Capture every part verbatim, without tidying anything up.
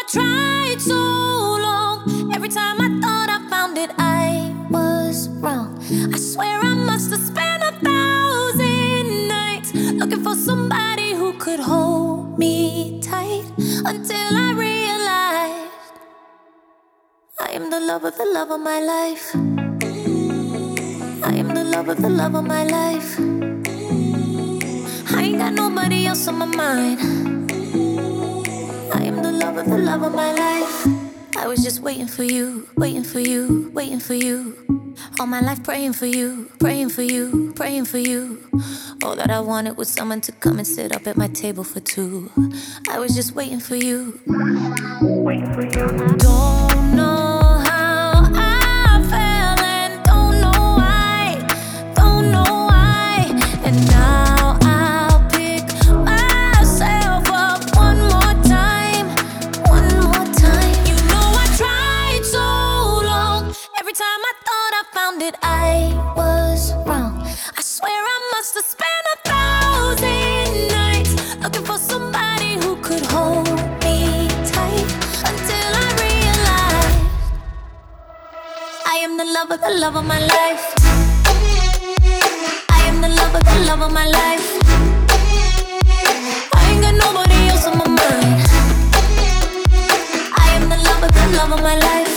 tried so long. Every time I thought I found it, I was wrong. I swear I must have spent a thousand nights looking for somebody who could hold me tight, until I realized I am the love of the love of my life. I am the love of the love of my life. I ain't got nobody else on my mind. I am the love of the love of my life. I was just waiting for you, waiting for you, waiting for you. All my life praying for you, praying for you, praying for you. All that I wanted was someone to come and sit up at my table for two. I was just waiting for you, waiting for you. Don't know how I fell and don't know why, don't know why. And now I'll pick myself up one more time, one more time. You know I tried so long. Every time I thought I found it, I was wrong. I swear I must have spent a thousand nights looking for somebody who could hold me tight, until I realized I am the love of the love of my life. I am the love of the love of my life. I ain't got nobody else on my mind. I am the love of the love of my life.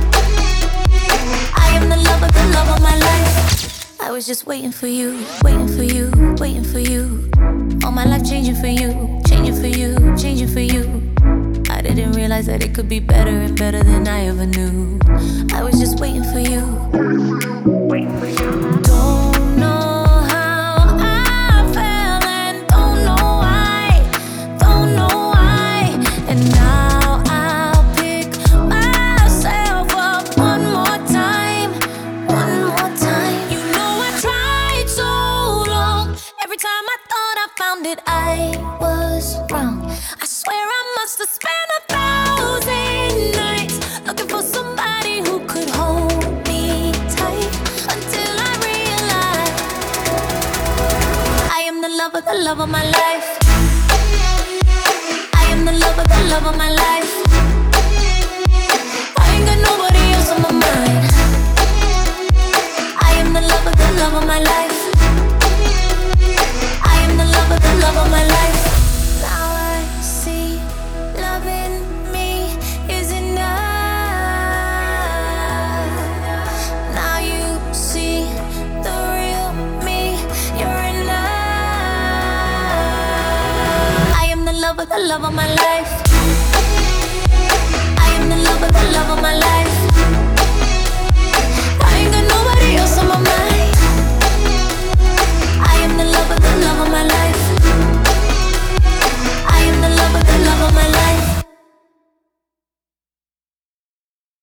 I am the love of the love of my life. I was just waiting for you, waiting for you, waiting for you. All my life changing for you, changing for you, changing for you. I didn't realize that it could be better and better than I ever knew. I was just waiting for you, waiting for you. Don't know how I fell and don't know why, don't know why. And now I'll pick myself up one more time, one more time. You know I tried so long. Every time I thought I found it, I was wrong. I swear I must have spent a thousand nights looking for somebody who could hold me tight, until I realized I am the love of the love of my life. I am the love of the love of my life.